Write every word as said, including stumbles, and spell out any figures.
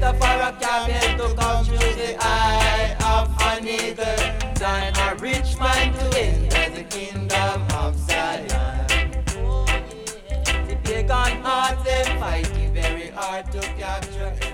Rastafari can't be able to come through the eye of an eagle. Than a rich man to enter the kingdom of Zion. The pagan heart, them fighting very hard to capture.